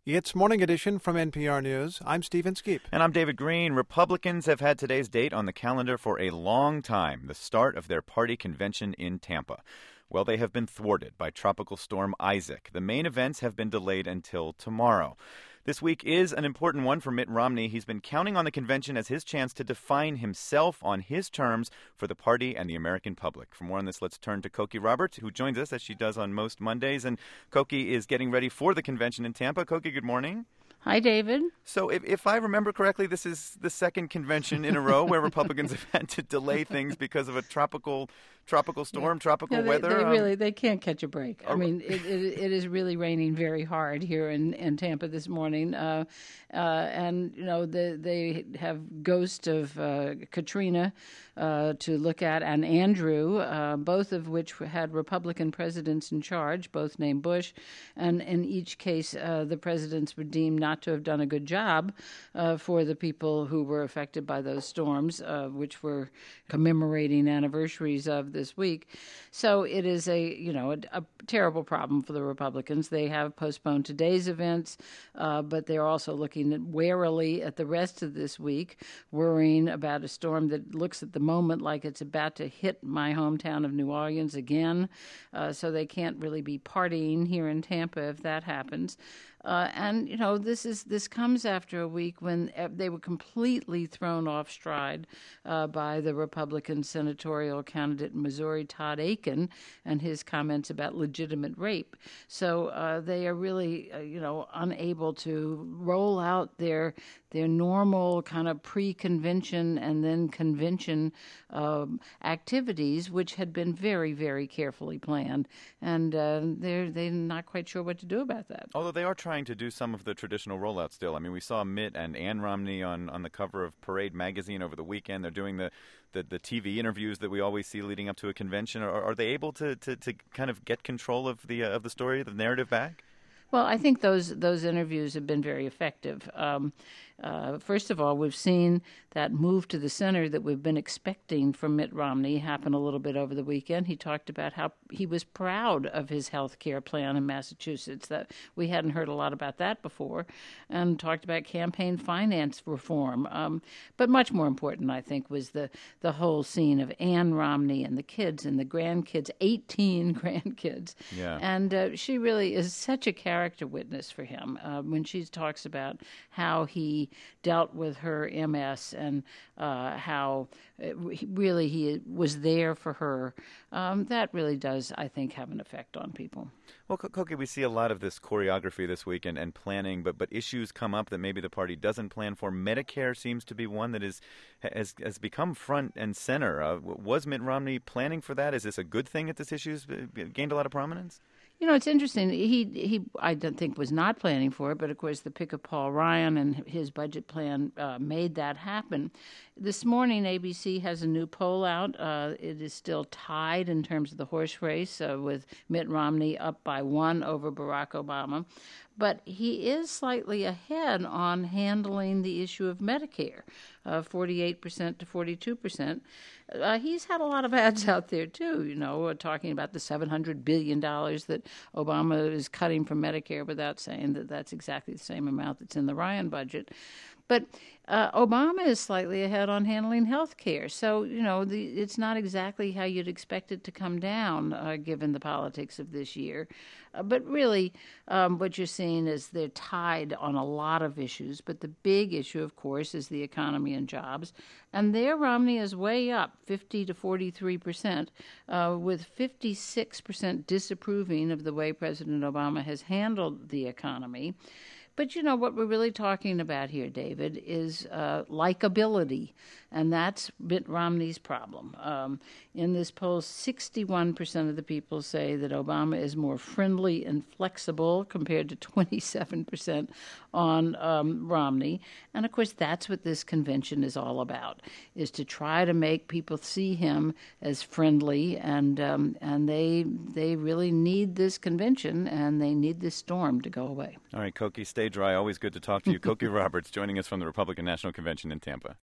It's Morning Edition from NPR News. I'm Stephen Skeep. And I'm David Green. Republicans have had today's date on the calendar for a long time, the start of their party convention in Tampa. Well, they have been thwarted by Tropical Storm Isaac. The main events have been delayed until tomorrow. This week is an important one for Mitt Romney. He's been counting on the convention as his chance to define himself on his terms for the party and the American public. For more on this, let's turn to Cokie Roberts, who joins us as she does on most Mondays. And Cokie is getting ready for the convention in Tampa. Cokie, good morning. Hi, David. So if I remember correctly, this is the second convention in a row where Republicans have had to delay things because of a tropical storm, tropical weather. They can't catch a break. I mean, it is really raining very hard here in Tampa this morning. And, you know, they have ghost of Katrina to look at, and Andrew, both of which had Republican presidents in charge, both named Bush. And in each case, the presidents were deemed not to have done a good job for the people who were affected by those storms, which were commemorating anniversaries of this week. So it is a terrible problem for the Republicans. They have postponed today's events, but they're also looking warily at the rest of this week, worrying about a storm that looks at the moment like it's about to hit my hometown of New Orleans again. So they can't really be partying here in Tampa if that happens. And, you know, this comes after a week when they were completely thrown off stride by the Republican senatorial candidate in Missouri, Todd Akin, and his comments about legitimate rape. So they are really, unable to roll out their normal kind of pre-convention and then convention activities, which had been very, very carefully planned. And they're not quite sure what to do about that. Although they are trying to do some of the traditional rollout still. I mean, we saw Mitt and Ann Romney on the cover of Parade magazine over the weekend. They're doing the TV interviews that we always see leading up to a convention. Are they able to kind of get control of the story, the narrative back? Well, I think those interviews have been very effective. First of all, we've seen that move to the center that we've been expecting from Mitt Romney happen a little bit over the weekend. He talked about how he was proud of his health care plan in Massachusetts. That we hadn't heard a lot about that before, and talked about campaign finance reform. But much more important, I think, was the whole scene of Ann Romney and the kids and the grandkids, 18 grandkids. Yeah. And she really is such a character witness for him when she talks about how he dealt with her MS and how he was there for her. That really does, I think, have an effect on people. Well, Cokie, we see a lot of this choreography this week and planning, but issues come up that maybe the party doesn't plan for. Medicare seems to be one that has become front and center. Was Mitt Romney planning for that? Is this a good thing that this issue's gained a lot of prominence? You know, it's interesting. He I don't think was not planning for it, but of course the pick of Paul Ryan and his budget plan made that happen. This morning, ABC has a new poll out. It is still tied in terms of the horse race with Mitt Romney up by 1 over Barack Obama. But he is slightly ahead on handling the issue of Medicare, 48% to 42%. He's had a lot of ads out there, too, talking about the $700 billion that Obama is cutting from Medicare without saying that that's exactly the same amount that's in the Ryan budget. But Obama is slightly ahead on handling health care. So, it's not exactly how you'd expect it to come down, given the politics of this year. But really, what you're seeing is they're tied on a lot of issues. But the big issue, of course, is the economy and jobs. And there, Romney is way up, 50 to 43%, with 56% disapproving of the way President Obama has handled the economy. But, what we're really talking about here, David, is likability, and that's Mitt Romney's problem. In this poll, 61% of the people say that Obama is more friendly and flexible compared to 27% on Romney. And, of course, that's what this convention is all about, is to try to make people see him as friendly, and they really need this convention, and they need this storm to go away. All right, Cokie, stay dry. Always good to talk to you. Cokie Roberts joining us from the Republican National Convention in Tampa.